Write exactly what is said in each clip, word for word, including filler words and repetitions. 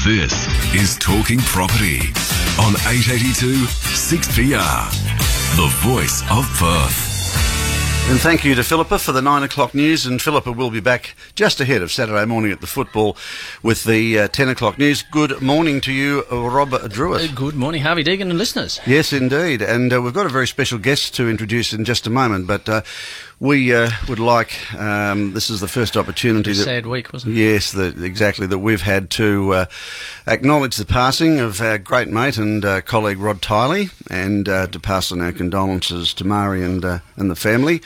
This is Talking Property on eight eighty-two six P R, the voice of Perth. And thank you to Philippa for the nine o'clock news. And Philippa will be back just ahead of Saturday morning at the football with the uh, ten o'clock news. Good morning to you, Rob Druitt. Uh, good morning, Harvey Deegan and listeners. Yes, indeed. And uh, we've got a very special guest to introduce in just a moment. But uh, we uh, would like, um, this is the first opportunity. A that, sad week, wasn't it? Yes, the, exactly, that we've had to uh, acknowledge the passing of our great mate and uh, colleague Rod Tiley, and uh, to pass on our condolences to Mari and, uh, and the family.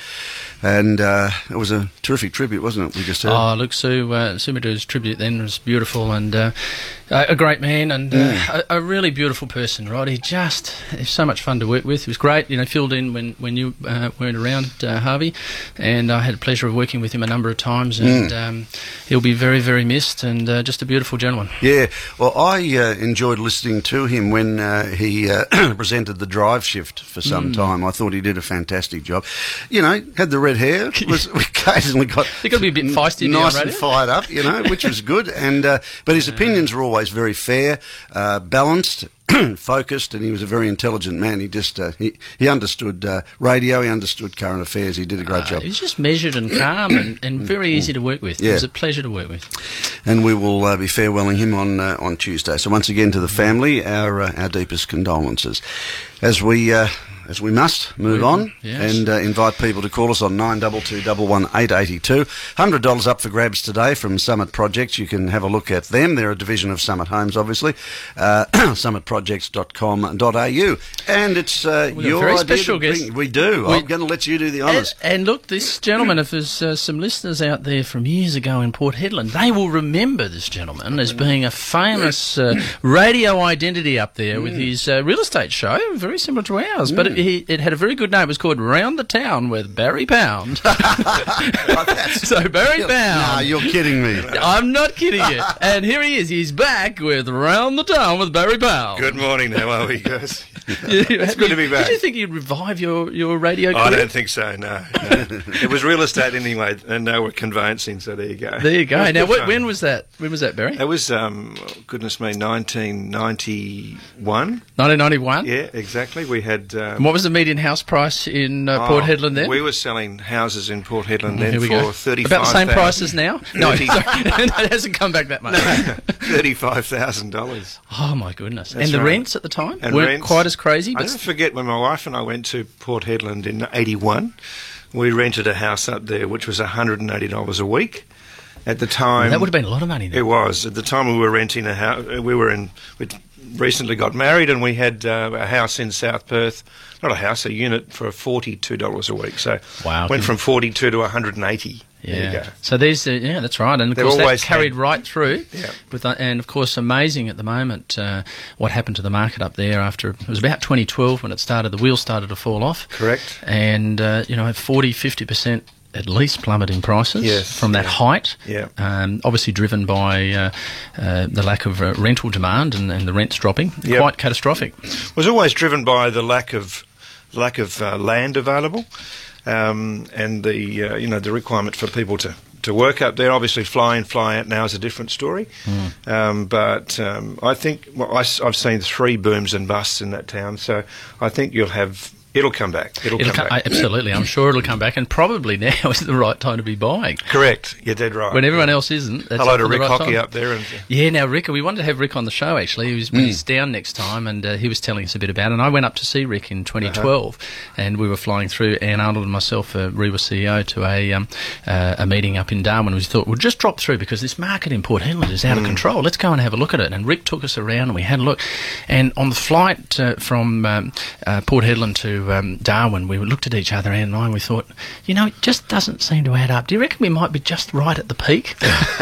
And uh, it was a terrific tribute, wasn't it? We just heard. Oh, look, Sue, uh, Sue Madu's tribute then was beautiful, and uh, a great man, and mm. uh, a, a really beautiful person, Rod. He just, he's so much fun to work with. He was great, you know, filled in when, when you uh, weren't around, uh, Harvey, and I had the pleasure of working with him a number of times, and mm. um, he'll be very, very missed, and uh, just a beautiful gentleman. Yeah, well, I uh, enjoyed listening to him when uh, he uh, presented the drive shift for some mm. time. I thought he did a fantastic job. You know, had the red hair, was occasionally got you got to be a bit feisty, nice and fired up, you know, which was good. And uh, but his opinions were always very fair, uh, balanced, focused, and he was a very intelligent man. He just uh, he he understood uh, radio, he understood current affairs. He did a great uh, job. He was just measured and calm, and, and very easy to work with. Yeah. It was a pleasure to work with. And we will uh, be farewelling him on uh, on Tuesday. So once again, to the family, our uh, our deepest condolences. As we. Uh, As we must move on, yes. and uh, invite people to call us on nine two two one one eight eight two. one hundred dollars up for grabs today from Summit Projects. You can have a look at them. They're a division of Summit Homes, obviously. Uh, summit projects dot com dot a u. And it's uh, your very idea special to bring, guest. We do. We, I'm going to let you do the honours. And, and look, this gentleman, if there's uh, some listeners out there from years ago in Port Hedland, they will remember this gentleman as being a famous uh, radio identity up there mm. with his uh, real estate show, very similar to ours. Mm. But it, he, it had a very good name. It was called Round the Town with Barry Pound. So Barry Pound. Nah, you're kidding me. I'm not kidding you. And here he is. He's back with Round the Town with Barry Pound. Good morning. How are we, guys? It's good to be back. Did you think you'd revive your, your radio career? I don't think so, no. no. It was real estate anyway, and now we're conveyancing, so there you go. There you go. Now, wh- when was that? When was that, Barry? That was, um, goodness me, nineteen ninety-one. nineteen ninety-one? Yeah, exactly. We had... Um, and what was the median house price in uh, oh, Port Hedland then? We were selling houses in Port Hedland mm, then for go. thirty-five thousand dollars. About the same price as now? No, thirty it hasn't come back that much. No, thirty-five thousand dollars. Oh, my goodness. That's and the right. rents at the time and weren't rents, quite as crazy? I But don't forget when my wife and I went to Port Hedland in eighty-one, we rented a house up there which was one hundred eighty dollars a week. At the time... Well, that would have been a lot of money then. It was. At the time we were renting a house, we were in... We recently got married and we had uh, a house in South Perth, not a house, a unit for forty-two dollars a week. So wow, went from forty-two to one hundred eighty. Yeah. There you go. So there's, uh, yeah, that's right. And of They've course always that carried had, right through. Yeah. With, uh, and of course, amazing at the moment uh, what happened to the market up there after, it was about twenty twelve when it started, the wheels started to fall off. Correct. And, uh, you know, forty, fifty percent at least plummet in prices yes, from that yeah. height. Yeah. Um, obviously driven by uh, uh, the lack of uh, rental demand and, and the rents dropping. Yep. Quite catastrophic. It was always driven by the lack of lack of uh, land available, um, and the uh, you know the requirement for people to. To work up there, obviously fly in, fly out now is a different story. Mm. Um, but um, I think well, I, I've seen three booms and busts in that town, so I think you'll have it'll come back. It'll, it'll come come, back. Absolutely, I'm sure it'll come back, and probably now is the right time to be buying. Correct, you're dead right. When everyone else isn't. That's Hello to Rick Rick right Hockey time. up there. And, yeah, now Rick, we wanted to have Rick on the show actually. He was, mm. He's down next time, and uh, he was telling us a bit about it. And I went up to see Rick in twenty twelve, uh-huh. and we were flying through, Anne Arnold and myself, uh, Rewa C E O, to a um, uh, a meeting up in Darwin. We thought, we'll just drop through because this market in Port Hedland is out mm. of control. Let's go and have a look at it. And Rick took us around, and we had a look. And on the flight uh, from um, uh, Port Hedland to um, Darwin, we looked at each other, Anne and I, and we thought, you know, it just doesn't seem to add up. Do you reckon we might be just right at the peak?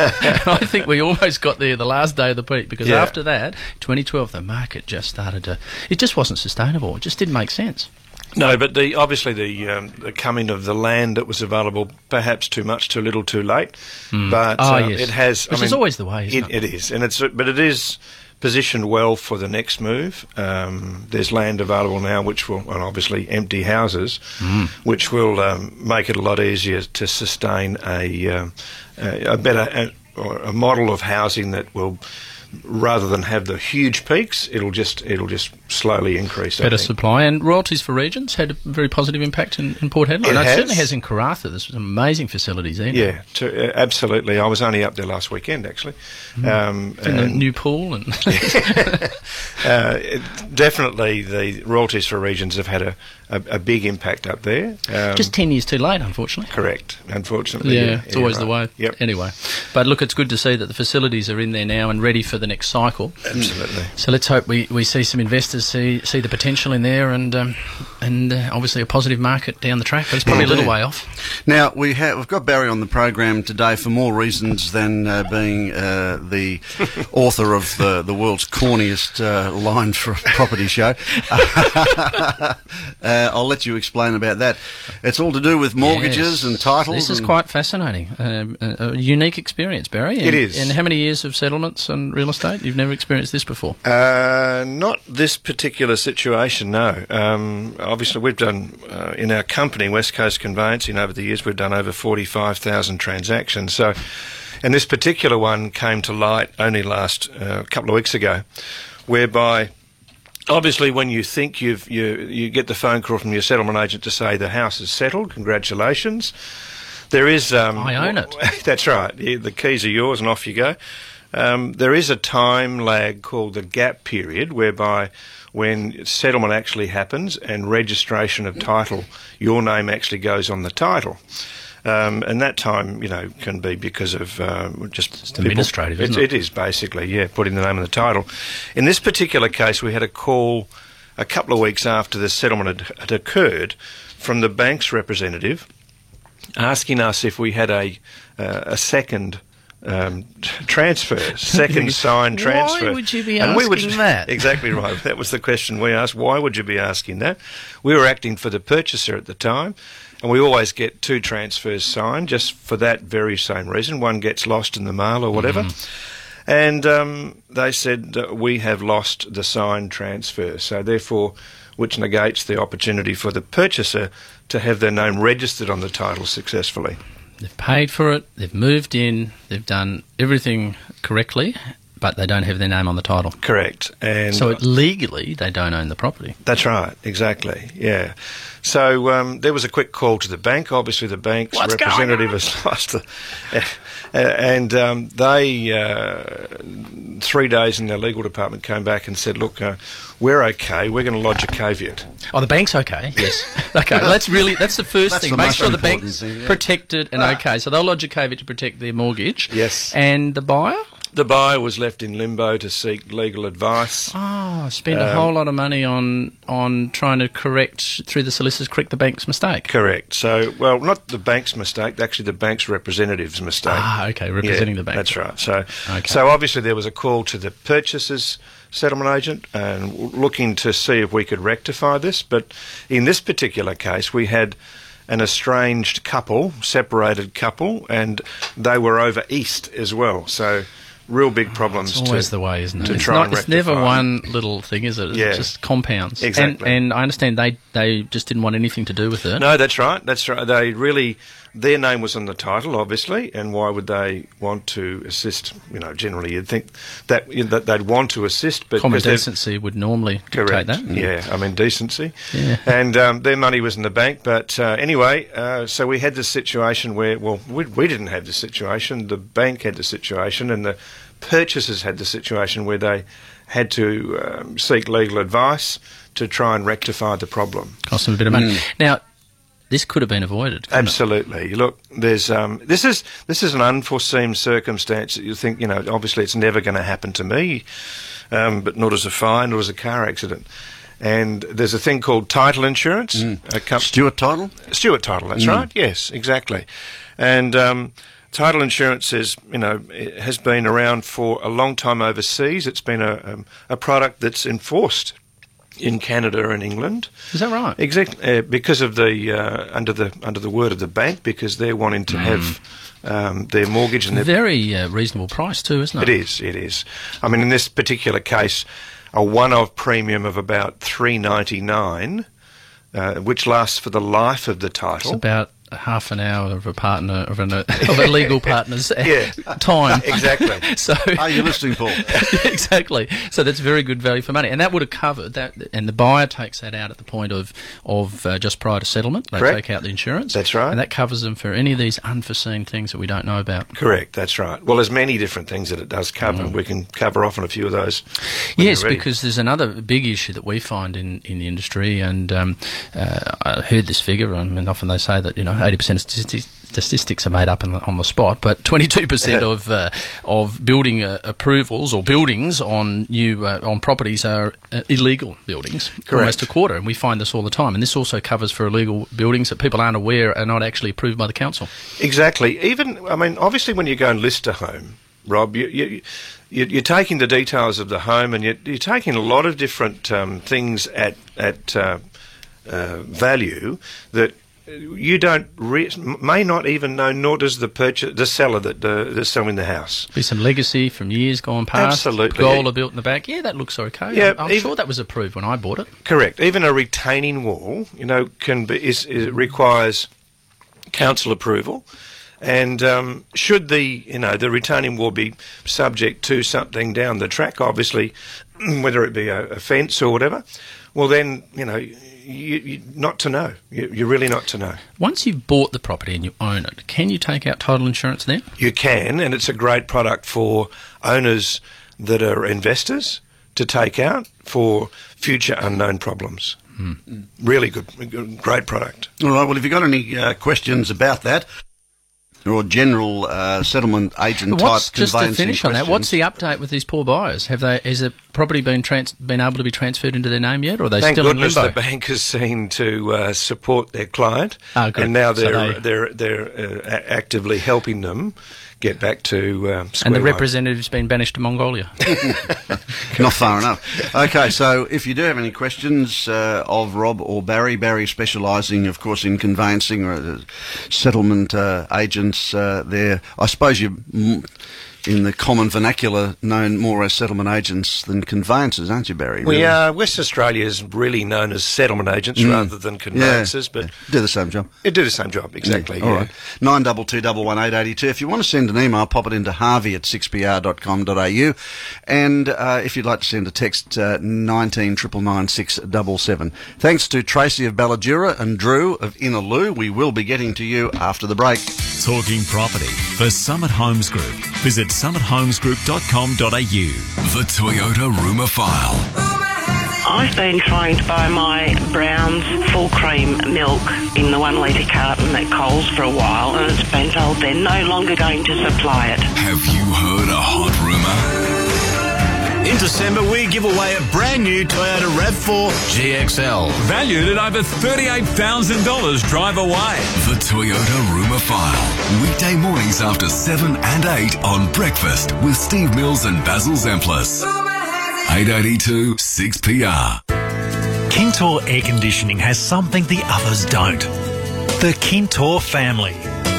I think we almost got there the last day of the peak, because yeah. after that, twenty twelve, the market just started to... It just wasn't sustainable. It just didn't make sense. No, but the obviously the um, the coming of the land that was available, perhaps too much, too little, too late. Mm. But oh, uh, yes. it has... Which I is mean, always the way, isn't it? It is, and it's but it is positioned well for the next move. Um, there's land available now, which will, and obviously empty houses, mm. which will um, make it a lot easier to sustain a um, a, a better a, or a model of housing that will rather than have the huge peaks, it'll just it'll just slowly increase. Better supply. And royalties for Regions had a very positive impact in, in Port Hedland. It No, has. It certainly has in Karratha. There's some amazing facilities there. Yeah, to, uh, absolutely. I was only up there last weekend, actually. Mm. Um, In the and- new pool. and uh, it, definitely, the royalties for Regions have had a, a, a big impact up there. Um, Just ten years too late, unfortunately. correct, unfortunately. Yeah, yeah, it's always yeah, the way. right. Yep, Anyway, but look, it's good to see that the facilities are in there now and ready for the next cycle. absolutely. So let's hope we, we see some investors see see the potential in there, and um, and uh, obviously a positive market down the track. But it's probably a little way off. Now, we have, we've got Barry on the program today for more reasons than uh, being uh, the author of the, the world's corniest uh, line for a property show. uh, I'll let you explain about that. It's all to do with mortgages Yes. and titles. This is and- quite fascinating. Um, a, a unique experience, Barry. It And- is. And how many years of settlements and real estate? You've never experienced this before. Uh, not this particular situation, no. Um, obviously, we've done, uh, in our company, West Coast Conveyancing, over the years, we've done over forty-five thousand transactions. So, and this particular one came to light only last uh, couple of weeks ago, whereby obviously when you think you've, you, you get the phone call from your settlement agent to say the house is settled, congratulations. There is... Um, I own it. That's right. Yeah, the keys are yours and off you go. Um, there is a time lag called the gap period, whereby when settlement actually happens and registration of title, your name actually goes on the title. Um, and that time, you know, can be because of um, just It's administrative, isn't it? it? It is, basically, yeah, putting the name on the title. In this particular case, we had a call a couple of weeks after the settlement had, had occurred from the bank's representative asking us if we had a uh, a second um, t- transfer, second signed Why transfer. would you be And we asking that? Exactly right. That was the question we asked. Why would you be asking that? We were acting for the purchaser at the time, and we always get two transfers signed just for that very same reason. One gets lost in the mail or whatever. Mm-hmm. And um, they said uh, we have lost the signed transfer, so therefore, which negates the opportunity for the purchaser to have their name registered on the title successfully. They've paid for it, they've moved in, they've done everything correctly, but they don't have their name on the title. Correct. And So it, legally, they don't own the property. that's right, exactly, yeah. So um, there was a quick call to the bank. Obviously, the bank's What's going representative on? has lost the... Uh, and um, they, uh, three days in their legal department, came back and said, look, uh, we're okay, we're going to lodge a caveat. Oh, the bank's okay. Yes. Okay. Well, that's really that's the first That's thing. the Make most sure the important bank's thing, yeah. protected and okay. So they'll lodge a caveat to protect their mortgage. Yes. And the buyer? The buyer was left in limbo to seek legal advice. Oh, spend a Um, whole lot of money on on trying to correct through the solicitors, correct the bank's mistake. Correct. So, well, not the bank's mistake, actually the bank's representative's mistake. Ah, okay, representing Yeah, the bank. That's right. So, Okay. so obviously there was a call to the purchaser's settlement agent and w- looking to see if we could rectify this. But in this particular case, we had an estranged couple, separated couple, and they were over east as well. So, real big problems. It's always to, the way, isn't it? to It's, try not, and it's never rectify. one little thing, is it? It's Yeah. just compounds. Exactly. And, and I understand they, they just didn't want anything to do with it. No, that's right. That's right. They really, their name was on the title, obviously, and why would they want to assist? You know, generally you'd think that, you know, that they'd want to assist, but Common 'cause they've- decency would normally dictate Correct. that. Yeah, I mean decency. Yeah. And um, their money was in the bank, but uh, anyway, uh, so we had this situation where, well, we, we didn't have the situation. The bank had the situation, and the purchasers had the situation where they had to um, seek legal advice to try and rectify the problem. Cost them a bit of money. Now, this could have been avoided. couldn't it? Absolutely. Look, there's um, this is this is an unforeseen circumstance that you think, you know, obviously it's never going to happen to me, um, but nor does a fire, nor does a car accident. And there's a thing called title insurance. A com- Stuart title? Stuart title, that's right. Yes, exactly. And um, title insurance is, you know, it has been around for a long time overseas. It's been a um, a product that's enforced in Canada and England. Is that right? Exactly, uh, because of the uh, under the under the word of the bank, because they're wanting to have um, their mortgage and their Very uh, reasonable price too, isn't it? it is, it is. I mean, in this particular case, a one-off premium of about three ninety nine, uh, which lasts for the life of the It's title. about a half an hour of a partner of, an, of a legal partner's Yeah. time. Exactly. So Are you listening, Paul? exactly. So that's very good value for money, and that would have covered that. And the buyer takes that out at the point of of uh, just prior to settlement. They Correct. take out the insurance. That's right. and that covers them for any of these unforeseen things that we don't know about. Correct, that's right. Well, there's many different things that it does cover, and we can cover off on a few of those. when Yes, you're ready. because there's another big issue that we find in, in the industry, and um, uh, I heard this figure, and often they say that, you know, eighty percent of statistics, statistics are made up in the, on the spot, but twenty-two percent Yeah. of uh, of building uh, approvals or buildings on new uh, on properties are uh, illegal buildings, almost a quarter, and we find this all the time. And this also covers for illegal buildings that people aren't aware are not actually approved by the council. Exactly. Even, I mean, obviously when you go and list a home, Rob, you, you, you, you're taking the details of the home, and you're, you're taking a lot of different um, things at, at uh, uh, value that you don't re- may not even know, nor does the purchase the seller that uh, that's selling the house. Be some legacy from years gone past. Absolutely. Gola built in the back. Yeah, that looks okay. Yeah, I'm, I'm even- sure that was approved when I bought it. Correct. Even a retaining wall, you know, can be is, is requires council approval. And um, should the you know the retaining wall be subject to something down the track, obviously, whether it be a, a fence or whatever, well then you know you, you not to know. You, you're really not to know. Once you've bought the property and you own it, can you take out title insurance then? You can, and it's a great product for owners that are investors to take out for future unknown problems. Mm. Really good, great product. All right, well, if you've got any uh, questions about that, or general uh, settlement agent But type what's, just to conveyancing finish on that, what's questions- the update with these poor buyers? Have they, has the property been trans- been able to be transferred into their name yet, or are they Thank still goodness in limbo? the bank has seen to uh, support their client, Oh, good. and now So they're they- they're they're uh, a- actively helping them get back to um, square And the one. representative's been banished to Mongolia. Not far enough. Okay, so if you do have any questions uh, of Rob or Barry, Barry specialising, of course, in conveyancing or uh, settlement uh, agents uh, there. I suppose you, mm, in the common vernacular, known more as settlement agents than conveyancers, aren't you, Barry? We really? are. West Australia is really known as settlement agents Mm. rather than conveyancers, Yeah. but do the same job. it do the same job exactly. Yeah, all yeah. right. nine two two one one eight eight two. If you want to send an email, pop it into harvey at six p r dot com dot a u. And uh, if you'd like to send a text, uh, nineteen nine nine six seven seven. Thanks to Tracy of Balladura and Drew of Innaloo. We will be getting to you after the break. Talking property for Summit Homes Group. Visit summit homes group dot com dot a u. The Toyota Rumour File. I've been trying to buy my Brown's full cream milk in the one litre carton at Coles for a while, and it's been told they're no longer going to supply it. Have you heard a hot rumour? In December, we give away a brand new Toyota RAV four G X L. Valued at over thirty-eight thousand dollars. Drive away. The Toyota Rumour File. Weekday mornings after seven and eight on Breakfast with Steve Mills and Basil Zemplis. eight eighty-two six P R. Kintor Air Conditioning has something the others don't. The Kintor family.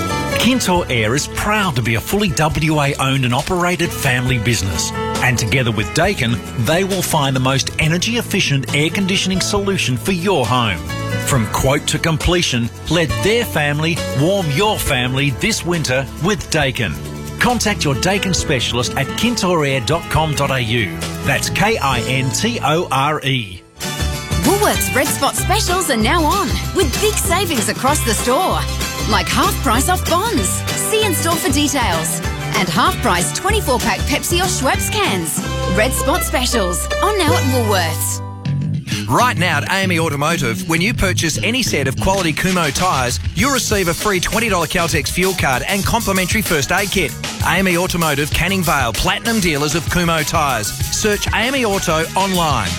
Kintor Air is proud to be a fully W A owned and operated family business. And together with Dakin, they will find the most energy efficient air conditioning solution for your home. From quote to completion, let their family warm your family this winter with Dakin. Contact your Dakin specialist at kintor air dot com dot a u. That's K I N T O R E. Woolworths Red Spot specials are now on, with big savings across the store. Like half price off bonds. See in store for details. And half price twenty-four pack Pepsi or Schweppes cans. Red Spot specials on now at Woolworths. Right now at A M E Automotive, when you purchase any set of quality Kumho tyres, you'll receive a free twenty dollars Caltex fuel card and complimentary first aid kit. A M E Automotive, Canning Vale, platinum dealers of Kumho tyres. Search A M E Auto online.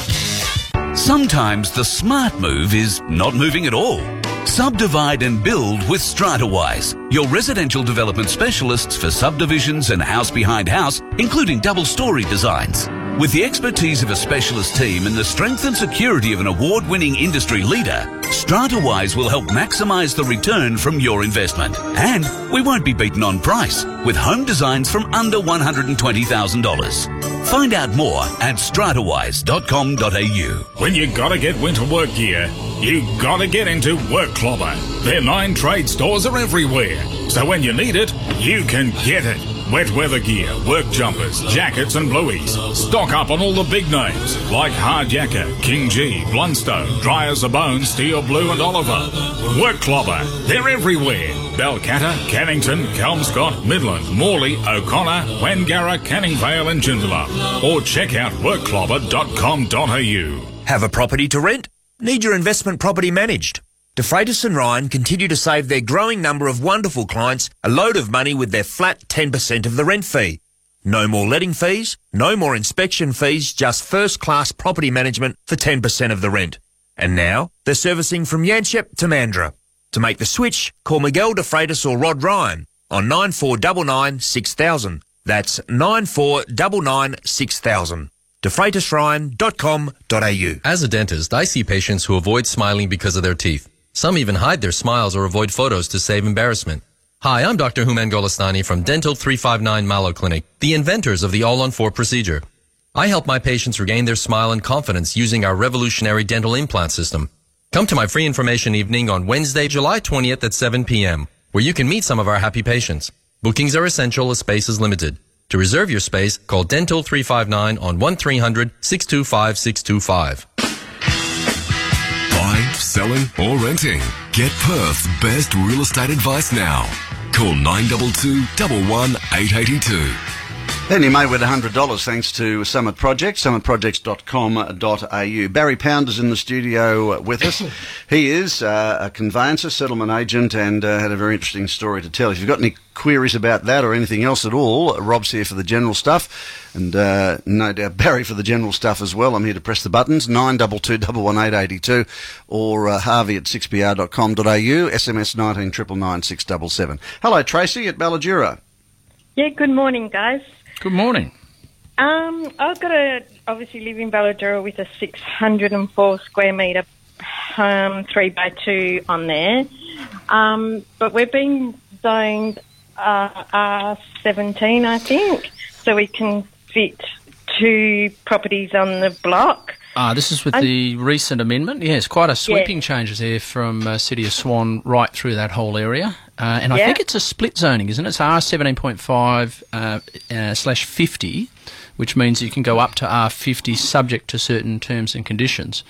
Sometimes the smart move is not moving at all. Subdivide and build with Stratawise, your residential development specialists for subdivisions and house behind house, including double-storey designs. With the expertise of a specialist team and the strength and security of an award-winning industry leader, Stratawise will help maximise the return from your investment. And we won't be beaten on price, with home designs from under one hundred twenty thousand dollars. Find out more at stratawise dot com dot a u. When you gotta get winter work gear, you gotta get into Work Clobber. Their nine trade stores are everywhere, so when you need it, you can get it. Wet weather gear, work jumpers, jackets and blueies. Stock up on all the big names like Hard Yakka, King G, Blundstone, Dry as a Bone, Steel Blue and Oliver. Work Clobber, they're everywhere. Balcatta, Cannington, Kelmscott, Midland, Morley, O'Connor, Wangara, Canning Vale and Joondalup. Or check out work clobber dot com dot a u. Have a property to rent? Need your investment property managed? De Freitas and Ryan continue to save their growing number of wonderful clients a load of money with their flat ten percent of the rent fee. No more letting fees, no more inspection fees, just first-class property management for ten percent of the rent. And now, they're servicing from Yanchep to Mandurah. To make the switch, call Miguel De Freitas or Rod Ryan on nine four nine nine six thousand. That's nine four nine nine six thousand. de freitas ryan dot com dot a u. As a dentist, I see patients who avoid smiling because of their teeth. Some even hide their smiles or avoid photos to save embarrassment. Hi, I'm Doctor Human Golestani from Dental three five nine Malo Clinic, the inventors of the all-on-four procedure. I help my patients regain their smile and confidence using our revolutionary dental implant system. Come to my free information evening on Wednesday, July twentieth at seven p.m., where you can meet some of our happy patients. Bookings are essential as space is limited. To reserve your space, call Dental three five nine on one three hundred six two five six two five. Buying, selling or renting? Get Perth's best real estate advice now. Call nine two two, one one, eight eight two. And you may win one hundred dollars thanks to Summit Projects, summit projects dot com dot a u. Barry Pound is in the studio with us. He is uh, a conveyancer, settlement agent, and uh, had a very interesting story to tell. If you've got any queries about that or anything else at all, Rob's here for the general stuff, and uh, no doubt Barry for the general stuff as well. I'm here to press the buttons, nine two two, one one eight eight two, or uh, harvey at six p r dot com dot a u, S M S nineteen nine nine nine six seven seven. Hello, Tracy at Balladura. Yeah, good morning, guys. Good morning. Um, I've got a, obviously live in Balladura with a six hundred four square metre um, three by two on there. Um, but we've been zoned uh, R seventeen, I think, so we can fit two properties on the block. Ah, this is with Um, the recent amendment. Yes, quite a sweeping Yeah. changes there from uh, City of Swan right through that whole area. Uh, and I Yeah. think it's a split zoning, isn't it? It's R seventeen point five uh, uh, slash fifty, which means you can go up to R fifty subject to certain terms and conditions,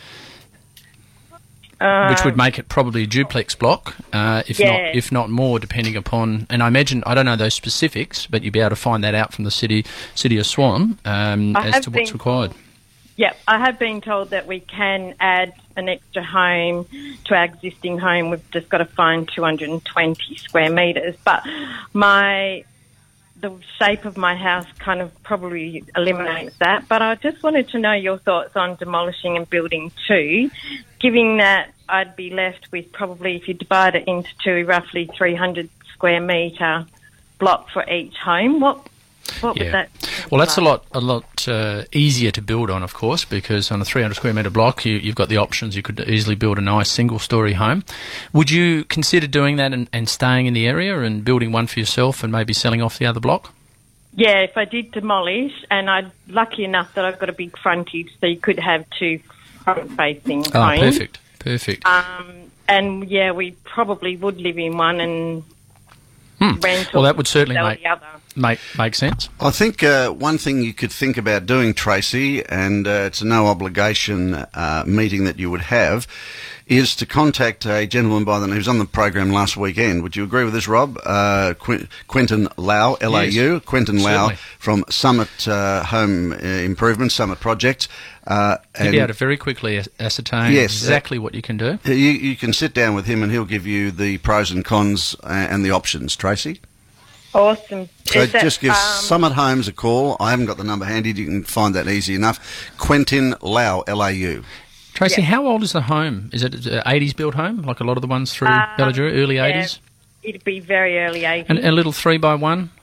Uh, which would make it probably a duplex block, uh, if Yeah. not if not more, depending upon. And I imagine I don't know those specifics, but you'd be able to find that out from the city City of Swan um, I as have to what's been- required. Yeah, I have been told that we can add an extra home to our existing home. We've just got to find two hundred twenty square metres. But my the shape of my house kind of probably eliminates that. But I just wanted to know your thoughts on demolishing and building two, given that I'd be left with probably, if you divide it into two, roughly three hundred square metre block for each home. What what would that? Well, that's a lot, a lot uh, easier to build on, of course, because on a three hundred square metre block, you, you've got the options. You could easily build a nice single-storey home. Would you consider doing that and, and staying in the area and building one for yourself and maybe selling off the other block? Yeah, if I did demolish, and I'm lucky enough that I've got a big frontage, so you could have two front-facing Oh, homes. perfect, perfect. Um, and yeah, we probably would live in one and Hmm. rent. Well, or that would certainly sell make the other. make make sense. I think uh, one thing you could think about doing, Tracy, and uh, it's a no obligation uh, meeting that you would have, is to contact a gentleman by the name, who was on the program last weekend. Would you agree with this, Rob? Uh, Qu- Quentin Lau, L A U, Yes, Quentin Lau certainly. from Summit uh, Home uh, Improvement, Summit Projects. Uh, You'd be able to very quickly as- ascertain Yes, exactly what you can do. You, you can sit down with him and he'll give you the pros and cons uh, and the options, Tracy. Awesome. So Is that, just give um, Summit Homes a call. I haven't got the number handy. You can find that easy enough. Quentin Lau, L A U. Tracy, how old is the home? Is it an eighties built home, like a lot of the ones through Uh, Balladura, early yeah, eighties? It'd be very early eighties. And a little three by one?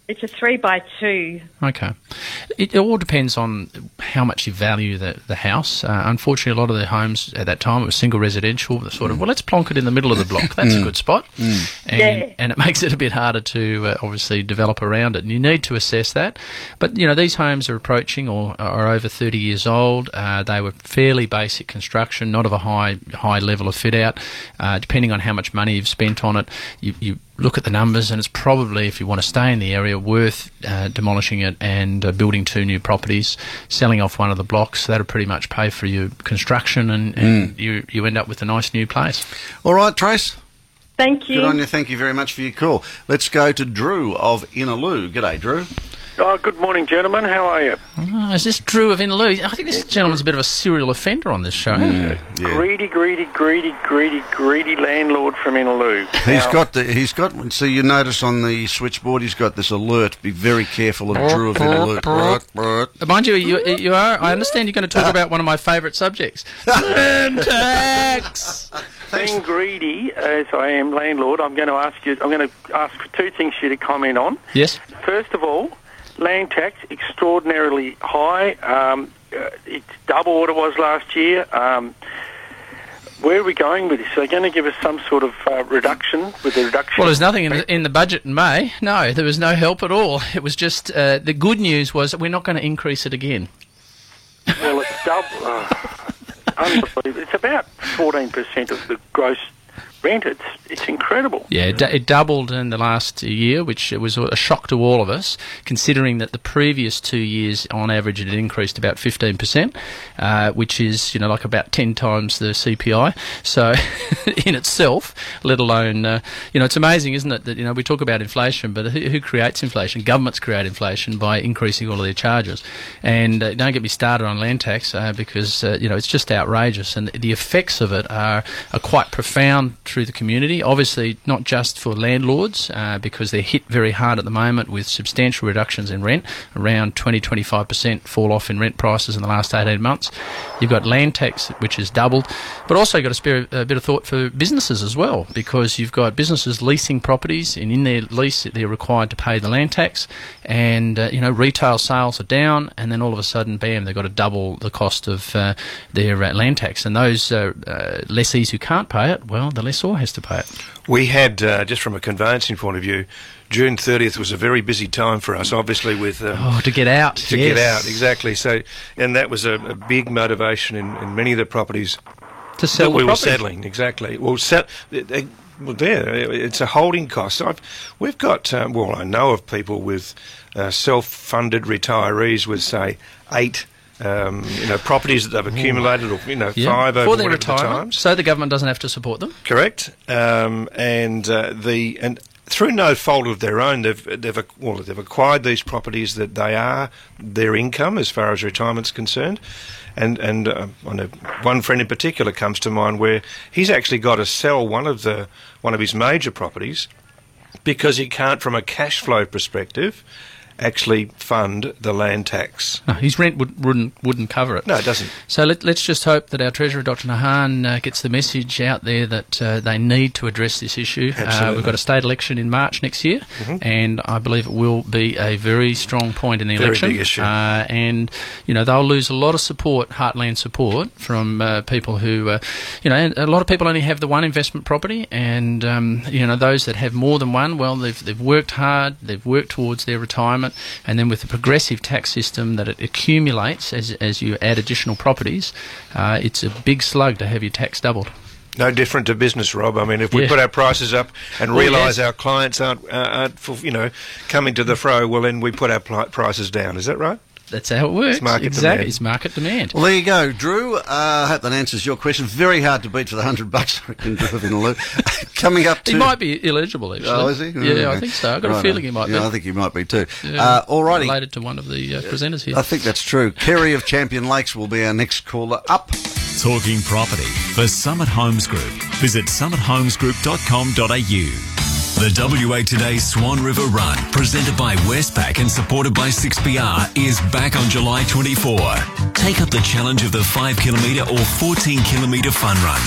It's a three by two. Okay. It, it all depends on how much you value the, the house. Uh, unfortunately, a lot of the homes at that time, it was single residential, the sort of, well, let's plonk it in the middle of the block. That's a good spot. Mm. And, Yeah. and it makes it a bit harder to uh, obviously develop around it. And you need to assess that. But, you know, these homes are approaching or are over thirty years old. Uh, they were fairly basic construction, not of a high high level of fit out. Uh, depending on how much money you've spent on it, you, you look at the numbers, and it's probably, if you want to stay in the area, worth uh, demolishing it and uh, building two new properties, selling off one of the blocks. That'll pretty much pay for your construction, and, and Mm. you, you end up with a nice new place. All right, Trace. Thank you. Good on you. Thank you very much for your call. Let's go to Drew of Inaloo. G'day, Drew. Oh, good morning, gentlemen. How are you? Oh, is this Drew of Inaloo? I think this gentleman's a bit of a serial offender on this show. Greedy, greedy, greedy, greedy, greedy landlord from Inaloo. He's Now- got the, he's got, so you notice on the switchboard, he's got this alert. Be very careful of Drew of Inaloo. Mind you, you, you are. I understand you're going to talk about one of my favourite subjects. Land tax. Being greedy, as I am landlord, I'm going to ask you. I'm going to ask for two things for you to comment on. Yes. First of all, land tax extraordinarily high. Um, uh, it's double what it was last year. Um, where are we going with this? Are they going to give us some sort of uh, reduction with the reduction? Well, there's nothing in the, in the budget in May. No, there was no help at all. It was just uh, the good news was that we're not going to increase it again. Well, it's double. Uh, unbelievable. It's about fourteen percent of the gross rent. It's it's incredible. Yeah, it, d- it doubled in the last year, which was a shock to all of us, considering that the previous two years, on average, it had increased about fifteen percent, uh, which is, you know, like about ten times the C P I. So, in itself, let alone, uh, you know, it's amazing, isn't it, that, you know, we talk about inflation, but who, who creates inflation? Governments create inflation by increasing all of their charges. And uh, don't get me started on land tax, uh, because, uh, you know, it's just outrageous, and the effects of it are, are quite profound through the community. Obviously, not just for landlords, uh, because they're hit very hard at the moment with substantial reductions in rent, around twenty to twenty-five percent fall off in rent prices in the last eighteen months. You've got land tax, which has doubled, but also got to spare a bit of thought for businesses as well, because you've got businesses leasing properties, and in their lease they're required to pay the land tax, and uh, you know, retail sales are down, and then all of a sudden, bam, they've got to double the cost of uh, their uh, land tax, and those uh, uh, lessees who can't pay it, well, the lessor has to pay it. We had, uh, just from a conveyancing point of view, June thirtieth was a very busy time for us, obviously, with... Um, oh, to get out. To yes. get out, exactly. So, and that was a, a big motivation in, in many of the properties to sell that we the were property. settling, exactly. Well, set, they, well, there, it's a holding cost. I've, we've got, um, well, I know of people with uh, self-funded retirees with, say, eight... Um, you know, properties that they've accumulated, or you know, Yeah. five over for their whatever the retirement, times. so the government doesn't have to support them. Correct, um, and uh, the and through no fault of their own, they've they've ac- well they've acquired these properties that they are their income as far as retirement's concerned, and and uh, I know one friend in particular comes to mind where he's actually got to sell one of the one of his major properties because he can't, from a cash flow perspective, actually fund the land tax. No, his rent would, wouldn't wouldn't cover it. No, it doesn't. So let, let's just hope that our Treasurer, Doctor Nahan, uh, gets the message out there that uh, they need to address this issue. Uh, we've got a state election in March next year, Mhm. and I believe it will be a very strong point in the Very election. big issue. Uh, and, you know, they'll lose a lot of support, heartland support, from uh, people who, uh, you know, and a lot of people only have the one investment property, and, um, you know, those that have more than one, well, they've, they've worked hard, they've worked towards their retirement, and then with the progressive tax system that it accumulates as, as you add additional properties, uh, it's a big slug to have your tax doubled. No different to business, Rob. I mean, if we Yeah. put our prices up and Well, realise yes. our clients aren't, uh, aren't for, you know, coming to the fro, well, then we put our pli- prices down. Is that right? That's how it works. It's market exactly. demand. It's market demand. Well, there you go, Drew. Uh, I hope that answers your question. Very hard to beat for the hundred bucks. I reckon, Drew of Inaloo. Coming up to... He might be eligible, actually. Oh, is he? Yeah, Oh, I think so. I've got right, a feeling he might yeah, be. I think he might be too. Yeah, Uh, alrighty. Related to one of the uh, presenters here. I think that's true. Kerry of Champion Lakes will be our next caller up. Talking property for Summit Homes Group. Visit summit homes group dot com dot a u. The W A Today Swan River Run, presented by Westpac and supported by six P R, is back on July twenty-fourth. Take up the challenge of the five kilometre or fourteen kilometre fun runs.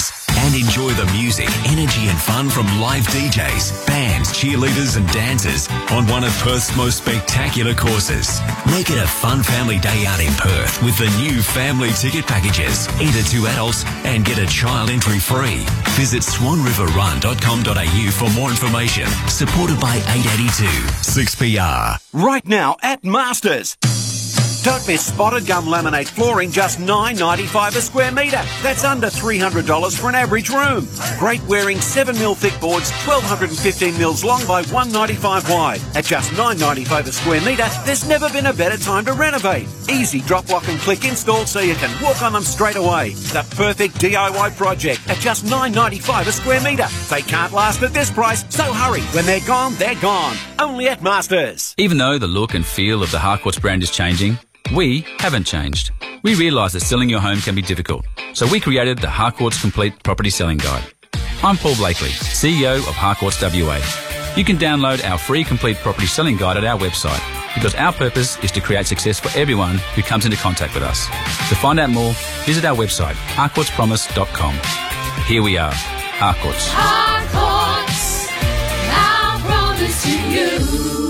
and enjoy the music, energy and fun from live D Js, bands, cheerleaders and dancers on one of Perth's most spectacular courses. Make it a fun family day out in Perth with the new family ticket packages. Enter two adults and get a child entry free. Visit swan river run dot com dot a u for more information. Supported by eight eighty-two six P R. Right now at Masters. Don't miss spotted gum laminate flooring, just nine dollars ninety-five a square metre. That's under three hundred dollars for an average room. Great wearing seven mil thick boards, twelve fifteen mils long by one ninety-five wide. At just nine dollars ninety-five a square metre, there's never been a better time to renovate. Easy drop, lock and click install so you can walk on them straight away. The perfect D I Y project at just nine dollars ninety-five a square metre. They can't last at this price, so hurry. When they're gone, they're gone. Only at Masters. Even though the look and feel of the Harcourts brand is changing, we haven't changed. We realise that selling your home can be difficult, so we created the Harcourts Complete Property Selling Guide. I'm Paul Blakely, C E O of Harcourts W A. You can download our free Complete Property Selling Guide at our website, because our purpose is to create success for everyone who comes into contact with us. To find out more, visit our website, harcourts promise dot com. Here we are, Harcourts. Harcourts, our promise to you.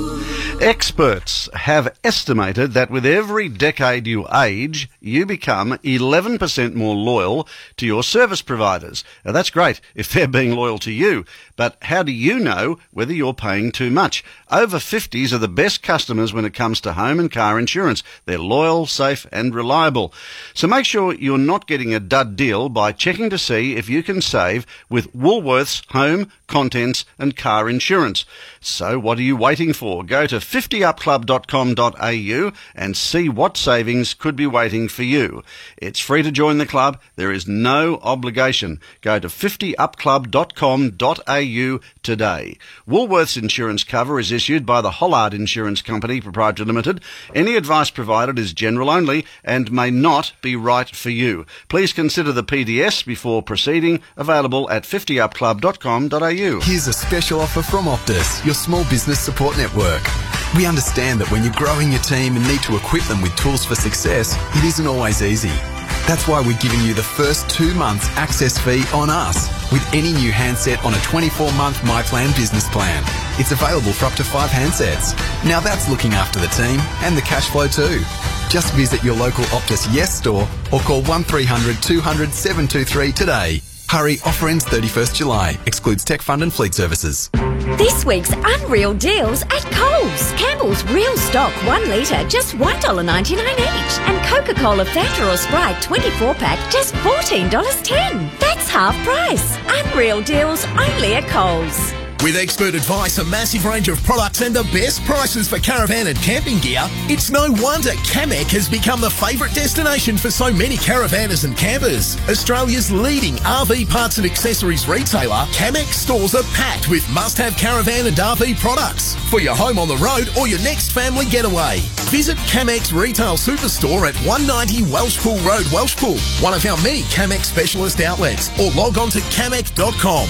Experts have estimated that with every decade you age, you become eleven percent more loyal to your service providers. Now, that's great if they're being loyal to you, but how do you know whether you're paying too much? Over fifties are the best customers when it comes to home and car insurance. They're loyal, safe and reliable. So make sure you're not getting a dud deal by checking to see if you can save with Woolworths home, contents and car insurance. So what are you waiting for? Go to fifty up club dot com dot a u and see what savings could be waiting for you. It's free to join the club. There is no obligation. Go to fifty up club dot com dot a u today. Woolworths insurance cover is issued by the Hollard Insurance Company Proprietary Limited. Any advice provided is general only and may not be right for you. Please consider the P D S before proceeding. Available at fifty up club dot com dot a u. Here's a special offer from Optus, your small business support network. We understand that when you're growing your team and need to equip them with tools for success, it isn't always easy. That's why we're giving you the first two months access fee on us with any new handset on a twenty-four month MyPlan business plan. It's available for up to five handsets. Now that's looking after the team and the cash flow too. Just visit your local Optus Yes store or call one three hundred two hundred seven two three today. Hurry, offer ends thirty-first July. Excludes tech fund and fleet services. This week's unreal deals at Coles. Campbell's Real Stock one litre, just one dollar ninety-nine each. And Coca-Cola Fanta or Sprite twenty-four pack, just fourteen dollars ten. That's half price. Unreal deals only at Coles. With expert advice, a massive range of products and the best prices for caravan and camping gear, it's no wonder Camec has become the favourite destination for so many caravanners and campers. Australia's leading R V parts and accessories retailer, Camec stores are packed with must-have caravan and R V products for your home on the road or your next family getaway. Visit Camec's retail superstore at one ninety Welshpool Road, Welshpool, one of our many Camec specialist outlets, or log on to camec dot com.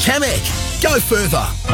Camec, go further.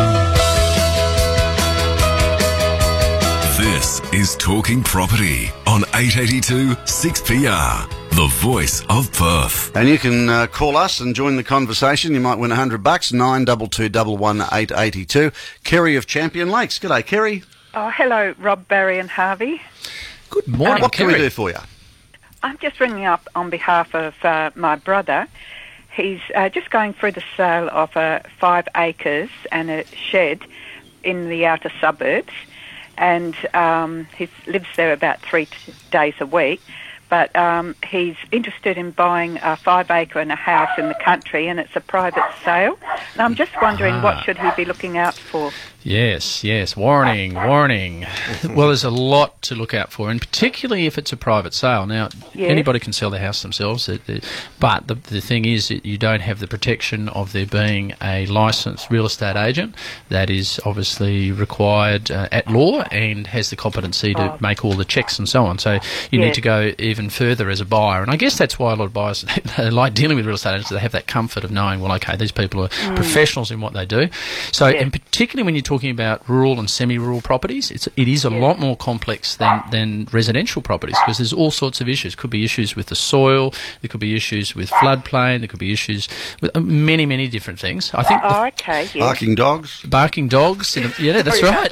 This is Talking Property on eight eighty-two six P R, the voice of Perth. And you can uh, call us and join the conversation. You might win one hundred bucks, nine two two one one eight eight two. Kerry of Champion Lakes. G'day, Kerry. Oh, hello, Rob, Barry and Harvey. Good morning, What Kerry. Can we do for you? I'm just ringing up on behalf of uh, my brother. He's uh, just going through the sale of uh, five acres and a shed in the outer suburbs, and um, he lives there about three t- days a week. But um, he's interested in buying a five acre and a house in the country, and it's a private sale. And I'm just wondering ah. what should he be looking out for? Yes, yes. Warning, warning. Well, there's a lot to look out for, and particularly if it's a private sale. Now, yes. anybody can sell their house themselves, but the, the thing is that you don't have the protection of there being a licensed real estate agent that is obviously required uh, at law and has the competency to oh. make all the checks and so on. So you yes. need to go, if even further as a buyer. And I guess that's why a lot of buyers they like dealing with real estate agents. They have that comfort of knowing, well, okay, these people are Mm. professionals in what they do. So, and particularly when you're talking about rural and semi-rural properties, it's, it is a lot more complex than, than residential properties, because there's all sorts of issues. Could be issues with the soil, there could be issues with floodplain, there could be issues with uh, many, many different things. I think Oh, okay. Yes. Barking dogs. barking dogs. In a, yeah, that's right.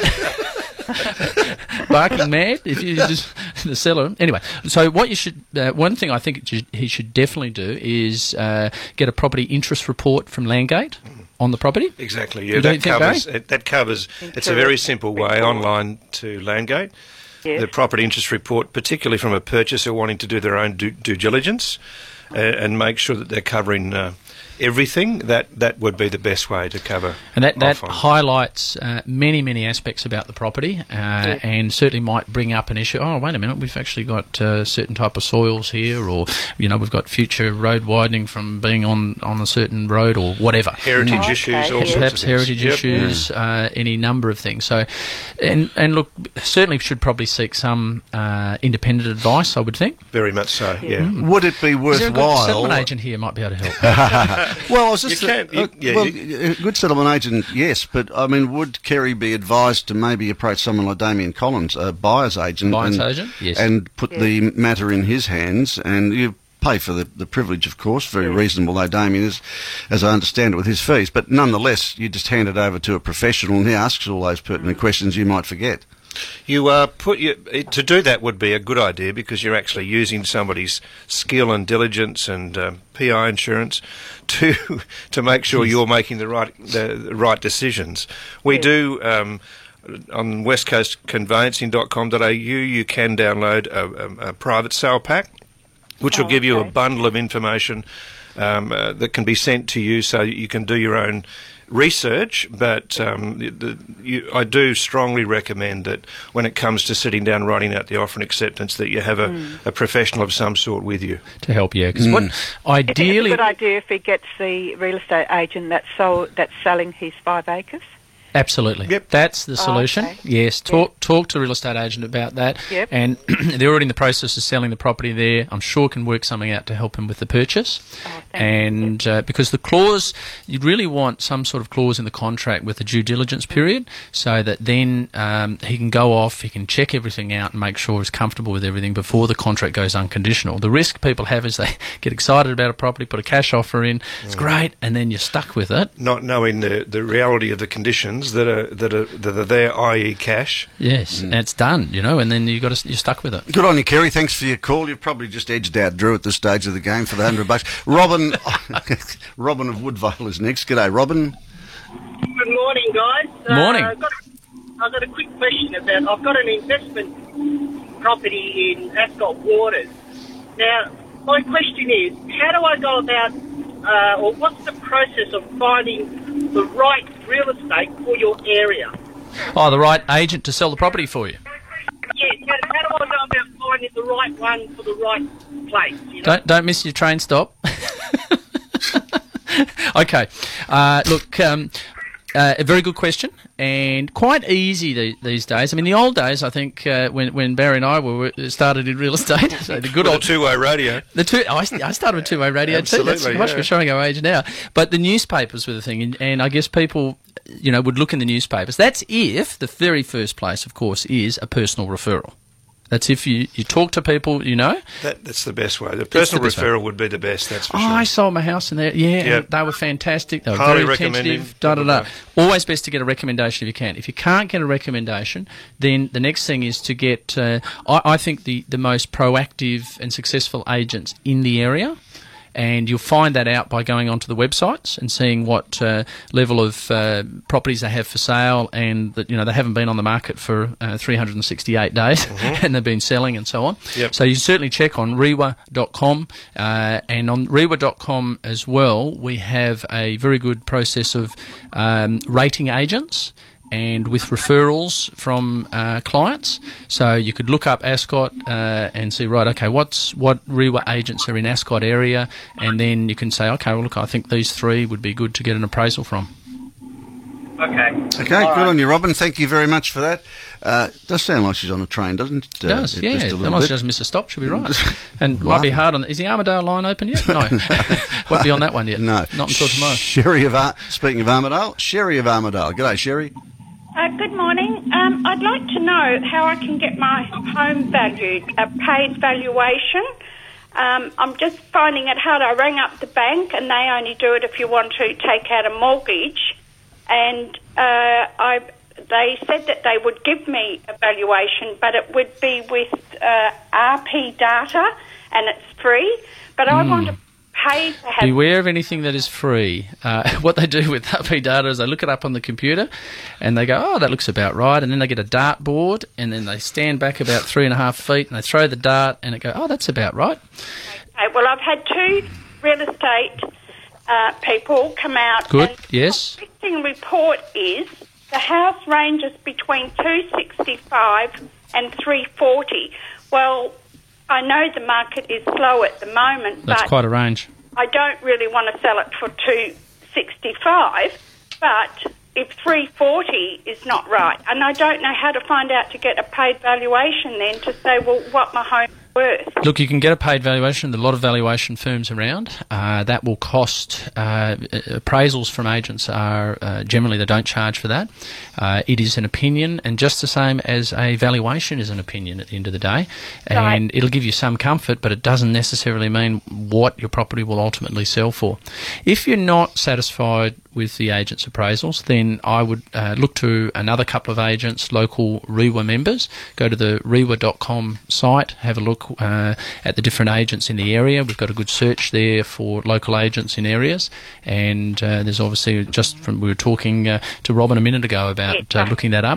Barking mad if you just the seller. Anyway, so what you should uh, one thing I think it should, he should definitely do is uh, get a property interest report from Landgate on the property. Exactly. Yeah, You don't that think, covers. Barry? It, that covers. It's a very simple way online to Landgate. Yes. The property interest report, particularly from a purchaser wanting to do their own due, due diligence uh, and make sure that they're covering uh, everything. That that would be the best way to cover. And that, that off on. highlights uh, many, many aspects about the property uh, and certainly might bring up an issue. Oh, wait a minute, we've actually got uh, certain type of soils here, or, you know, we've got future road widening from being on, on a certain road or whatever. Heritage Mm. issues, all sorts Perhaps of things. heritage Yep. issues, uh, any number of things. So, and, and look, certainly should probably seek some uh, independent advice, I would think. Very much so, yeah. Mm. Would it be Is there a good worthwhile? settlement agent here might be able to help. Well, I was just You can- you- uh, yeah, well, you- a good settlement agent, yes, but I mean, would Kerry be advised to maybe approach someone like Damien Collins, a buyer's agent, Buyer's and, agent? Yes. and put the matter in his hands, and you pay for the, the privilege, of course, very reasonable though Damien is, as I understand it, with his fees, but nonetheless, you just hand it over to a professional and he asks all those pertinent questions you might forget. You uh, put your, it- to do that would be a good idea because you're actually using somebody's skill and diligence and um, P I insurance to to make sure you're making the right the, the right decisions. We do um, on west coast conveyancing dot com dot a u you can download a, a, a private sale pack, which will give you a bundle of information um, uh, that can be sent to you so you can do your own research, but um, the, the, you, I do strongly recommend that when it comes to sitting down writing out the offer and acceptance that you have a, Mm. a professional of some sort with you. To help, yeah. Because Mm. what It's ideally... a good idea if he gets the real estate agent that's sold, that's selling his five acres. Absolutely. Yep. That's the Oh, solution. okay. Yes. Talk talk to a real estate agent about that. Yep. And they're already in the process of selling the property there. I'm sure can work something out to help him with the purchase. Oh, and uh, because the clause, you'd really want some sort of clause in the contract with a due diligence period so that then um, he can go off, he can check everything out and make sure he's comfortable with everything before the contract goes unconditional. The risk people have is they get excited about a property, put a cash offer in, it's Mm. great, and then you're stuck with it. Not knowing the, the reality of the conditions that are that are that are there, that is, cash. Yes, and it's done, you know, and then you got to, you're stuck with it. Good on you, Kerry. Thanks for your call. You've probably just edged out Drew at this stage of the game for the hundred bucks. Robin, Robin of Woodvale is next. G'day, Robin. Good morning, guys. Morning. Uh, I've, got, I've got a quick question about. I've got an investment property in Ascot Waters. Now, my question is, how do I go about, uh, or what's the process of finding the right real estate for your area? Oh, the right agent to sell the property for you. Yes. How, how do I go about finding the right one for the right place? You know? Don't don't miss your train stop. Okay. Uh, look, um, uh, a very good question and quite easy the, these days. I mean, the old days, I think, uh, when when Barry and I were started in real estate, so the good With old a two-way radio. The two, I, I started with two-way radio too. That's Absolutely, much yeah. we're showing our age now. But the newspapers were the thing, and, and I guess people, you know, would look in the newspapers. That's if the very first place, of course, is a personal referral. That's if you, you talk to people, you know. That, that's the best way. The That's personal the best way. referral would be the best, that's for Oh, sure. I sold my house in there. Yeah, Yep. and they were fantastic. They were Highly very recommend attentive. him. Da, da, da. Always best to get a recommendation if you can. If you can't get a recommendation, then the next thing is to get, uh, I, I think, the, the most proactive and successful agents in the area. And you'll find that out by going onto the websites and seeing what uh, level of uh, properties they have for sale, and that, you know, they haven't been on the market for uh, three hundred sixty-eight days, Mhm. and they've been selling and so on. Yep. So you certainly check on rewa dot com, uh, and on rewa dot com as well, we have a very good process of um, rating agents and with referrals from uh, clients. So you could look up Ascot uh, and see, right, okay, what's what Rewa agents are in Ascot area, and then you can say, okay, well, look, I think these three would be good to get an appraisal from. Okay. Okay, All good right. on you, Robin. Thank you very much for that. Uh, does sound like she's on a train, doesn't it? It does, Uh, yeah. just a little Unless bit. she doesn't miss a stop, she'll be right. And Right. might be hard on... Is the Armadale line open yet? No. Won't be on that one yet. No. Not until tomorrow. Sherry of Ar- Speaking of Armadale, Sherry of Armadale. G'day, Sherry. Uh, good morning. Um, I'd like to know how I can get my home valued, a paid valuation. Um, I'm just finding it hard. I rang up the bank and they only do it if you want to take out a mortgage. And uh, I, they said that they would give me a valuation, but it would be with uh, R P data and it's free. But I Mm. want to pay to have... Beware of anything that is free. Uh, what they do with R P data is they look it up on the computer and they go, oh, that looks about right. And then they get a dart board and then they stand back about three and a half feet and they throw the dart and it go, oh, that's about right. Okay, well, I've had two real estate uh, people come out. Good, and yes. The listing report is the house ranges between two sixty-five and three forty. Well, I know the market is slow at the moment, That's but quite a range. I don't really want to sell it for two sixty-five. But if three forty is not right, and I don't know how to find out to get a paid valuation then to say, well, what my home is worth. Look, you can get a paid valuation. There are a lot of valuation firms around. Uh, that will cost, uh, appraisals from agents are, uh, generally they don't charge for that. Uh, it is an opinion, and just the same as a valuation is an opinion at the end of the day. And Right. it'll give you some comfort, but it doesn't necessarily mean what your property will ultimately sell for. If you're not satisfied with the agent's appraisals, then I would uh, look to another couple of agents, local REWA members. Go to the rewa dot com site, have a look uh, at the different agents in the area. We've got a good search there for local agents in areas, and uh, there's obviously, just from we were talking uh, to Robin a minute ago about uh, looking that up,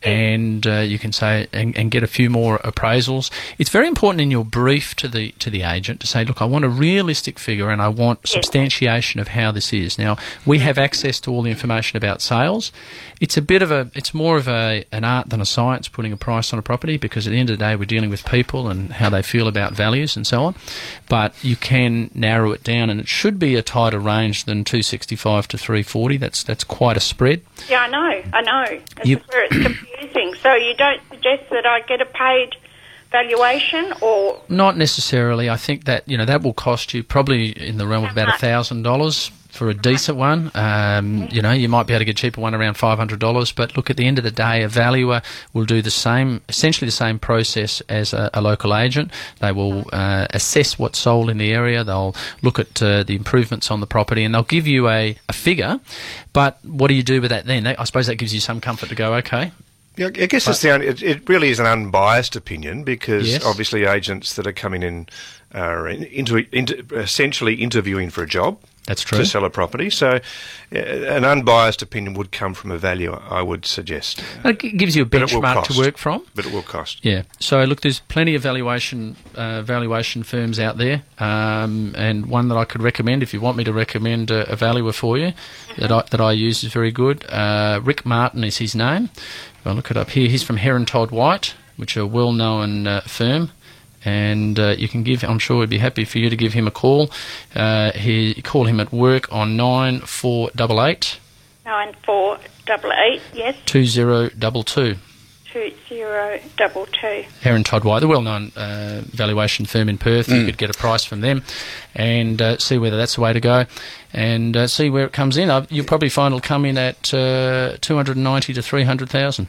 and uh, you can say and, and get a few more appraisals. It's very important in your brief to the to the agent to say, look, I want a realistic figure and I want substantiation of how this is. Now, we have access to all the information about sales. It's a bit of a, it's more of a an art than a science putting a price on a property, because at the end of the day we're dealing with people and how they feel about values and so on. But you can narrow it down, and it should be a tighter range than two sixty-five to three forty. That's that's quite a spread. Yeah, I know, I know. That's You- where it's confusing. So you don't suggest that I get a paid valuation, or Not necessarily. I think that, you know, that will cost you probably in the realm of about a thousand dollars for a decent one. Um, you know, you might be able to get a cheaper one around five hundred dollars. But look, at the end of the day, a valuer will do the same, essentially the same process as a, a local agent. They will uh, assess what's sold in the area. They'll look at uh, the improvements on the property, and they'll give you a, a figure. But what do you do with that then? I suppose that gives you some comfort to go, okay. Yeah, I guess it's the only, it, it really is an unbiased opinion, because Yes. obviously agents that are coming in are in, into, into essentially interviewing for a job. That's true. To sell a property. So uh, an unbiased opinion would come from a valuer, I would suggest. It g- gives you a But it will benchmark to cost. work from. But it will cost. Yeah. So look, there's plenty of valuation uh, valuation firms out there, um, and one that I could recommend, if you want me to recommend a, a valuer for you, that I that I use is very good. Uh, Rick Martin is his name. I'll look it up here. He's from Heron Todd White, which are a well-known uh, firm. And uh, you can give, I'm sure he'd be happy for you to give him a call. Uh, he call him at work on nine four eight eight nine four double eight, yes, two zero two two. two zero double two. Heron Todd White, the well-known uh, valuation firm in Perth. You Mm. could get a price from them and uh, see whether that's the way to go, and uh, see where it comes in. Uh, you'll probably find it'll come in at uh, two hundred ninety to three hundred thousand.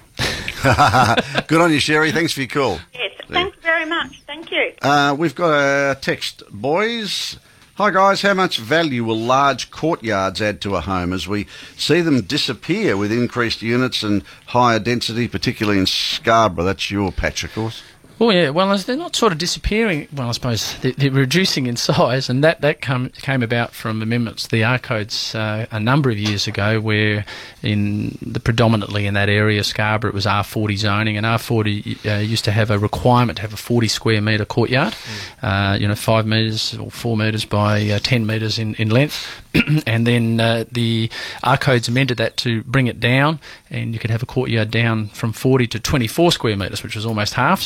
Good on you, Sherry. Thanks for your call. Yes, thank you very much. Thank you. Uh, we've got a text, boys. Hi guys, how much value will large courtyards add to a home as we see them disappear with increased units and higher density, particularly in Scarborough? That's your patch, of course. Oh yeah, well they're not sort of disappearing. Well, I suppose they're, they're reducing in size, and that that come, came about from amendments to the R codes uh, a number of years ago, where in the predominantly in that area, Scarborough, it was R forty zoning, and R forty uh, used to have a requirement to have a forty square metre courtyard, mm. uh, you know, five metres or four metres by uh, ten metres in in length, and then uh, the R codes amended that to bring it down, and you could have a courtyard down from forty to twenty-four square metres, which was almost half. So yeah, I suppose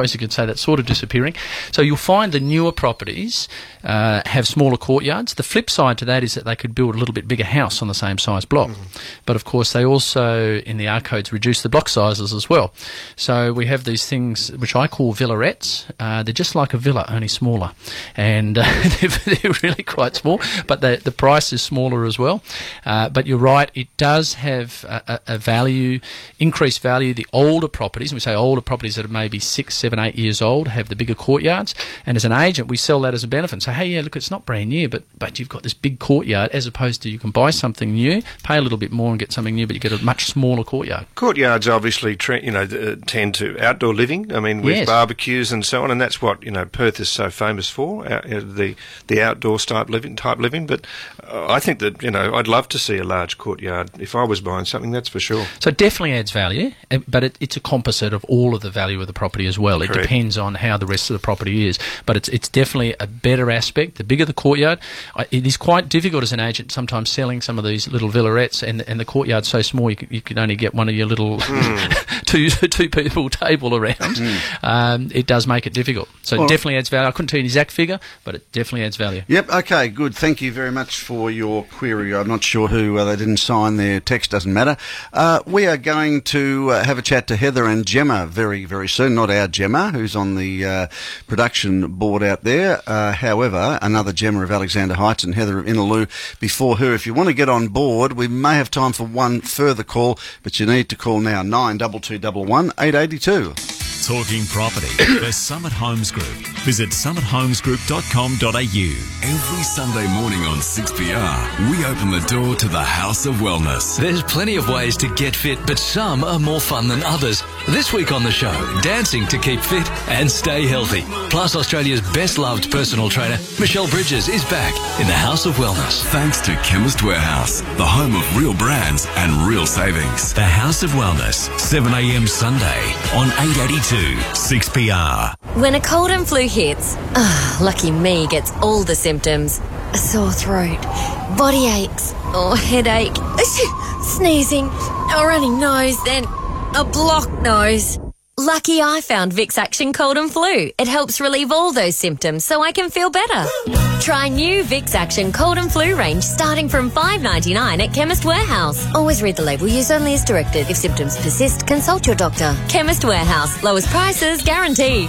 suppose you could say that's sort of disappearing. So you'll find the newer properties uh, have smaller courtyards. The flip side to that is that they could build a little bit bigger house on the same size block. Mm-hmm. But of course, they also, in the R codes, reduce the block sizes as well. So we have these things which I call villarettes. Uh, they're just like a villa, only smaller. And uh, they're, they're really quite small, but the, the price is smaller as well. Uh, but you're right, it does have a, a value, increased value. The older properties, and we say older properties that are maybe six, seven, eight years old, have the bigger courtyards. And as an agent, we sell that as a benefit and say, hey, yeah, look, it's not brand new, but, but you've got this big courtyard, as opposed to you can buy something new, pay a little bit more and get something new, but you get a much smaller courtyard. Courtyards obviously, tre- you know, uh, tend to outdoor living. I mean, with Yes. barbecues and so on, and that's what, you know, Perth is so famous for, uh, uh, the the outdoor type living. Type living. But uh, I think that, you know, I'd love to see a large courtyard if I was buying something. That's for sure. So it definitely adds value, uh, but it, it's a composite of all of the value of the property as well. It Correct. depends on how the rest of the property is, but it's it's definitely a better aspect. The bigger the courtyard, I, it is quite difficult as an agent sometimes selling some of these little villarettes, and and the courtyard's so small you can, you can only get one of your little mm. two two people table around. Mm. Um, it does make it difficult. So Well, it definitely adds value. I couldn't tell you the exact figure, but it definitely adds value. Yep, okay, good. Thank you very much for your query. I'm not sure who, uh, they didn't sign their text, doesn't matter. Uh, we are going to uh, have a chat to Heather and Gemma very, very soon. Not our Gemma, who's on the uh, production board out there. Uh, however, another Gemma of Alexander Heights and Heather of Innaloo before her. If you want to get on board, we may have time for one further call, but you need to call now, nine two two one one, eight eight two. Talking property. The Summit Homes Group. Visit summit homes group dot com dot a u. Every Sunday morning on six P R, we open the door to the House of Wellness. There's plenty of ways to get fit, but some are more fun than others. This week on the show, dancing to keep fit and stay healthy. Plus, Australia's best-loved personal trainer, Michelle Bridges, is back in the House of Wellness. Thanks to Chemist Warehouse, the home of real brands and real savings. The House of Wellness, seven a m Sunday on eight eighty-two six P R. When a cold and flu hits, ah, lucky me gets all the symptoms. A sore throat, body aches, or headache, sneezing, a runny nose, then a blocked nose. Lucky I found Vicks Action Cold and Flu. It helps relieve all those symptoms so I can feel better. Try new Vicks Action Cold and Flu range starting from five dollars ninety-nine at Chemist Warehouse. Always read the label. Use only as directed. If symptoms persist, consult your doctor. Chemist Warehouse. Lowest prices guaranteed.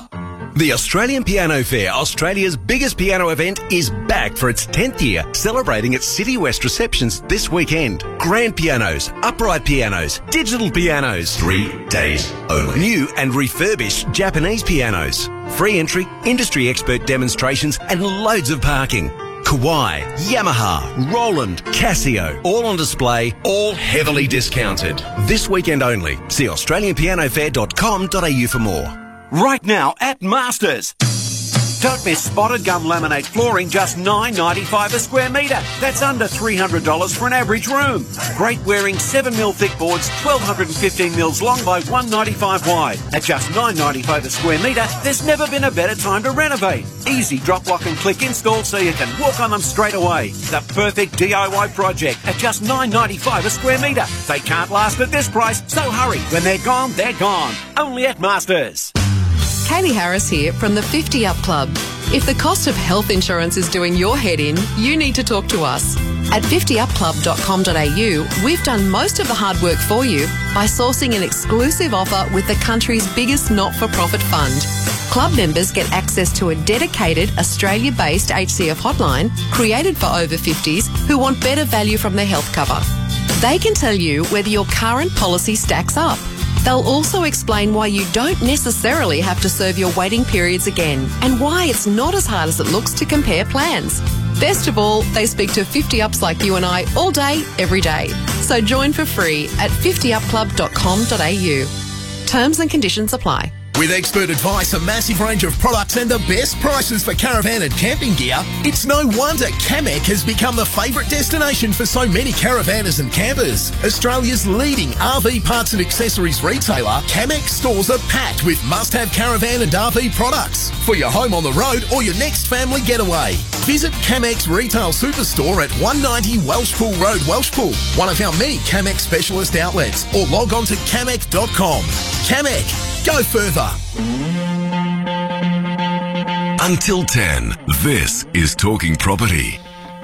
The Australian Piano Fair, Australia's biggest piano event, is back for its tenth year, celebrating its City West receptions this weekend. Grand pianos, upright pianos, digital pianos. Three days only. New and refurbished Japanese pianos. Free entry, industry expert demonstrations, and loads of parking. Kawai, Yamaha, Roland, Casio, all on display, all heavily discounted. This weekend only. See australian piano fair dot com dot a u for more. Right now at Masters. Don't miss spotted gum laminate flooring, just nine dollars ninety-five a square metre. That's under three hundred dollars for an average room. Great wearing seven mil thick boards, twelve fifteen mils long by one ninety-five wide. At just nine dollars ninety-five a square metre, there's never been a better time to renovate. Easy drop, lock and click install so you can walk on them straight away. The perfect D I Y project at just nine dollars ninety-five a square metre. They can't last at this price, so hurry. When they're gone, they're gone. Only at Masters. Kaylee Harris here from the fifty Up Club. If the cost of health insurance is doing your head in, you need to talk to us. At fifty up club dot com dot a u, we've done most of the hard work for you by sourcing an exclusive offer with the country's biggest not-for-profit fund. Club members get access to a dedicated Australia-based H C F hotline created for over fifties who want better value from their health cover. They can tell you whether your current policy stacks up. They'll also explain why you don't necessarily have to serve your waiting periods again and why it's not as hard as it looks to compare plans. Best of all, they speak to fifty ups like you and I all day, every day. So join for free at fifty up club dot com dot a u. Terms and conditions apply. With expert advice, a massive range of products and the best prices for caravan and camping gear, it's no wonder Camec has become the favourite destination for so many caravanners and campers. Australia's leading R V parts and accessories retailer, Camec stores are packed with must-have caravan and R V products for your home on the road or your next family getaway. Visit Camec's retail superstore at one ninety Welshpool Road, Welshpool, one of our many Camec specialist outlets, or log on to camec dot com. Camec. Go further. Until ten, this is Talking Property.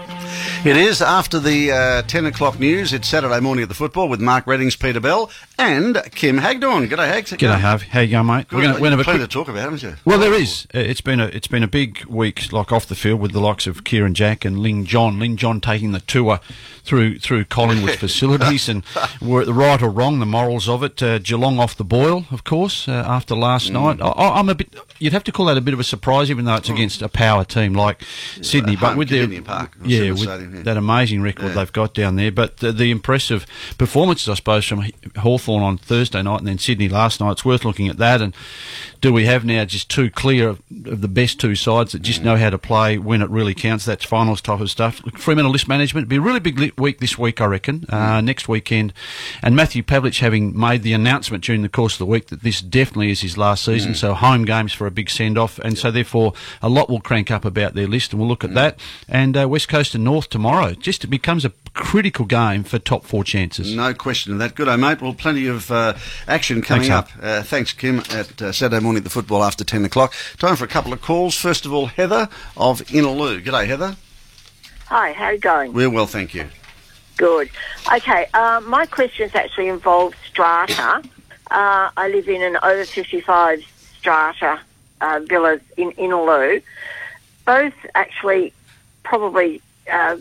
It is after the uh, ten o'clock news. It's Saturday morning at the football with Mark Reddings, Peter Bell, and Kim Hagdorn. G'day, Hags. G'day, Hav. How you going, mate? Good. We're going to have a plenty quick... to talk about, haven't you? Well, there is. Uh, It's been a it's been a big week, like off the field, with the likes of Kieran Jack and Ling John. Ling John taking the tour through through Collingwood's facilities, and were it the right or wrong, the morals of it. Uh, Geelong off the boil, of course, uh, after last Mm. night. I, I'm a bit. You'd have to call that a bit of a surprise, even though it's against a power team like Sydney. Uh, But home with their Convenience Park, or yeah, Civil with Stadium, yeah. that amazing record Yeah. they've got down there, but the, the impressive performances, I suppose, from Hawthorn on Thursday night and then Sydney last night. It's worth looking at that. And do we have now just two clear of, of the best two sides that just know how to play when it really counts? That's finals type of stuff. Look, Fremantle list management, be a really big li- week this week, I reckon, uh, next weekend. And Matthew Pavlich having made the announcement during the course of the week that this definitely is his last season, Mm. so home games for a big send-off, and so therefore a lot will crank up about their list, and we'll look at that. And uh, West Coast and North tomorrow. Just it becomes a critical game for top four chances. No question of that. Good, mate. Well, plenty of uh, action coming Thanks, up. Uh, thanks, Kim, at uh, Saturday morning at the football after ten o'clock. Time for a couple of calls. First of all, Heather of Innaloo. G'day, Heather. Hi, how are you going? We're well, thank you. Good. Okay, uh, my questions actually involve strata. Uh, I live in an over fifty-five strata uh, villas in Innaloo. Both actually probably uh,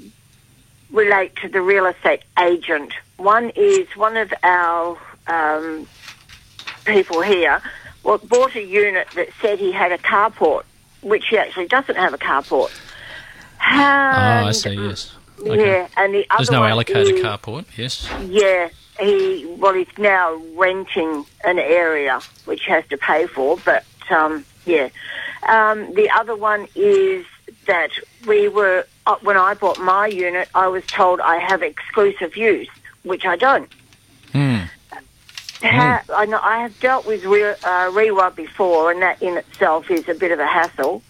relate to the real estate agent. One is one of our um, people here well, bought a unit that said he had a carport, which he actually doesn't have a carport. Oh, I And- see, yes. Yeah, Okay. and the other There's no one allocated is- carport, yes. Yeah, he well, he's now renting an area which has to pay for, but um, yeah. Um, the other one is that we were uh, when I bought my unit, I was told I have exclusive use, which I don't. Hmm. Ha- I know I have dealt with re- uh, R E W A before, and that in itself is a bit of a hassle.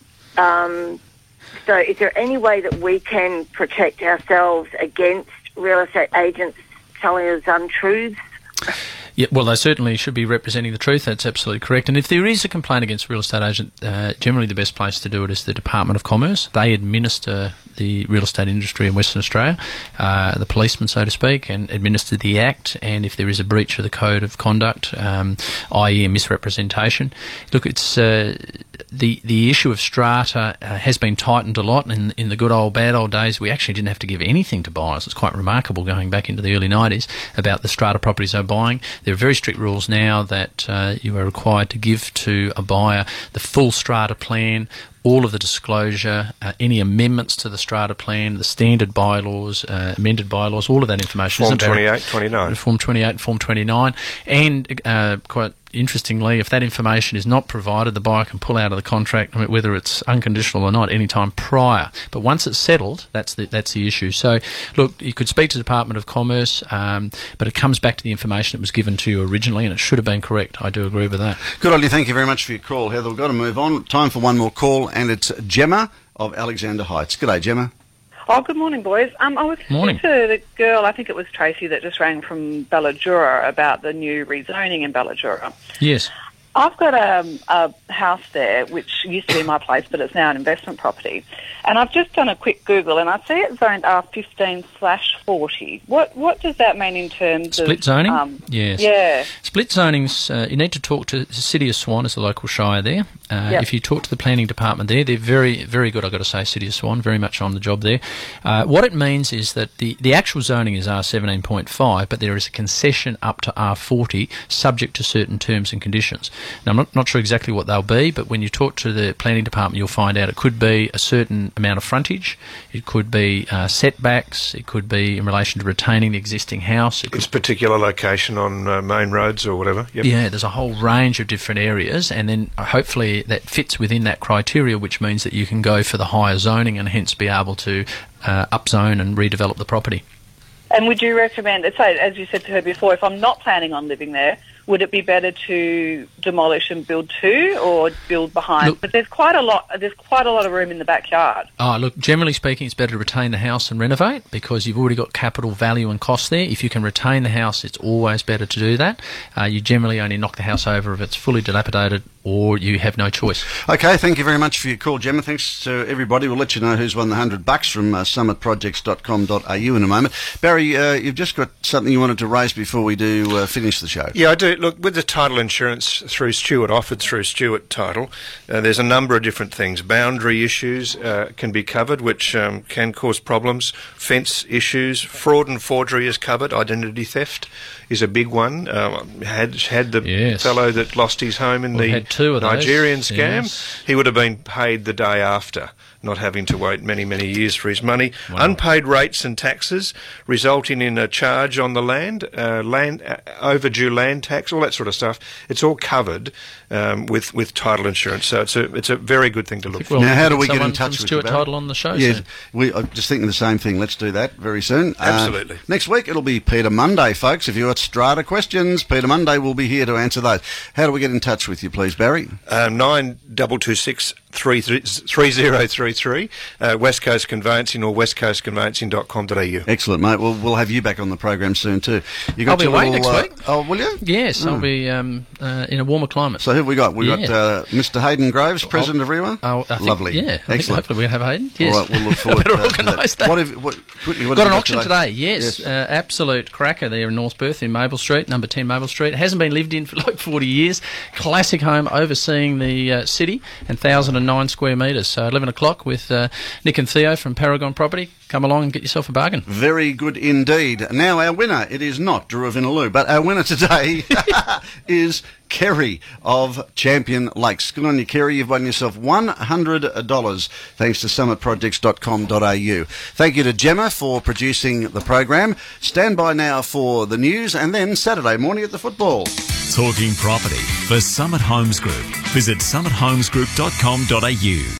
Um, so is there any way that we can protect ourselves against real estate agents telling us untruths? Yeah, well, they certainly should be representing the truth. That's absolutely correct. And if there is a complaint against a real estate agent, uh, generally the best place to do it is the Department of Commerce. They administer the real estate industry in Western Australia, uh, the policeman, so to speak, and administer the Act. And if there is a breach of the Code of Conduct, um, that is a misrepresentation, look, it's uh, the the issue of strata uh, has been tightened a lot. In, in the good old, bad old days, we actually didn't have to give anything to buyers. It's quite remarkable going back into the early nineties about the strata properties they're buying. There are very strict rules now that uh, you are required to give to a buyer the full strata plan, all of the disclosure, uh, any amendments to the strata plan, the standard bylaws, uh, amended bylaws, all of that information. Form isn't there? twenty-eight, twenty-nine. Form twenty-eight and Form twenty-nine. And uh, quite interestingly, if that information is not provided, the buyer can pull out of the contract, I mean, whether it's unconditional or not, any time prior. But once it's settled, that's the, that's the issue. So, look, you could speak to the Department of Commerce, um, but it comes back to the information that was given to you originally, and it should have been correct. I do agree with that. Good on you. Thank you very much for your call, Heather. We've got to move on. Time for one more call, and it's Gemma of Alexander Heights. G'day, Gemma. Oh, good morning, boys. Um, I was Morning. to the girl, I think it was Tracy, that just rang from Ballajura about the new rezoning in Ballajura. Yes. I've got a, a house there, which used to be my place, but it's now an investment property. And I've just done a quick Google, and I see it's zoned R fifteen slash forty. What what does that mean in terms Split of... zoning? Um, Yes. Yeah. Split zonings, uh, you need to talk to the City of Swan as the local shire there. Uh, Yep. If you talk to the planning department there, they're very, very good, I've got to say, City of Swan, very much on the job there. Uh, what it means is that the, the actual zoning is R seventeen point five, but there is a concession up to R forty, subject to certain terms and conditions. Now, I'm not, not sure exactly what they'll be, but when you talk to the planning department, you'll find out it could be a certain amount of frontage, it could be uh, setbacks, it could be in relation to retaining the existing house. It could Its particular location on uh, main roads or whatever. Yep. Yeah, there's a whole range of different areas, and then uh, hopefully that fits within that criteria, which means that you can go for the higher zoning and hence be able to uh, upzone and redevelop the property. And would you recommend, say, as you said to her before, if I'm not planning on living there, would it be better to demolish and build two, or build behind? Look- but there's quite a lot. There's quite a lot of room in the backyard. Oh, look, generally speaking, it's better to retain the house and renovate because you've already got capital value and cost there. If you can retain the house, it's always better to do that. Uh, you generally only knock the house over if it's fully dilapidated, or you have no choice. Okay, thank you very much for your call, Gemma. Thanks to everybody. We'll let you know who's won the one hundred bucks from uh, summit projects dot com dot a u in a moment. Barry, uh, you've just got something you wanted to raise before we do uh, finish the show. Yeah, I do. Look, with the title insurance through Stewart, offered through Stewart Title, uh, there's a number of different things. Boundary issues uh, can be covered, which um, can cause problems. Fence issues, fraud and forgery is covered. Identity theft is a big one. Uh, had had the Yes. fellow that lost his home in Well, the had two of those. Nigerian scam, Yes. he would have been paid the day after, not having to wait many, many years for his money. Unpaid rates and taxes resulting in a charge on the land, uh, land uh, overdue land tax, all that sort of stuff. It's all covered um, with with title insurance, so it's a it's a very good thing to look for. Well, now, how do get we get in someone touch from with Stewart you, Barry? Title on the show Yeah, soon. we, I'm just thinking the same thing. Let's do that very soon. Uh, Absolutely. next week, it'll be Peter Monday, folks. If you've got strata questions, Peter Monday will be here to answer those. How do we get in touch with you, please, Barry? Um, nine double two six three three zero three three, uh, West Coast Conveyancing or west coast conveyancing dot com dot a u. Excellent, mate. We'll, we'll have you back on the program soon, too. You I'll be your away little, next uh, week. Oh, will you? Yes, Oh. I'll be um, uh, in a warmer climate. So who have we got? We've Yeah. got uh, Mister Hayden Groves, President of REWA. Oh, I think- Lovely. Yeah, I think Excellent. hopefully we'll have Hayden. Yes. All right, we'll look forward Better to, uh, to organise that. What have, what, quickly, what Got have an you auction today, yes. Yes. Uh, absolute cracker there in North Perth in Maple Street, number ten Maple Street. Hasn't been lived in for like forty years. Classic home overseeing the uh, city and one thousand nine square metres. So eleven o'clock with uh, Nick and Theo from Paragon Property. Come along and get yourself a bargain. Very good indeed. Now, our winner, it is not Drew of Inaloo, but our winner today is Kerry of Champion Lakes. Good on you, Kerry. You've won yourself one hundred dollars thanks to summit projects dot com dot a u. Thank you to Gemma for producing the program. Stand by now for the news and then Saturday morning at the football. Talking property for Summit Homes Group. Visit summit homes group dot com dot a u.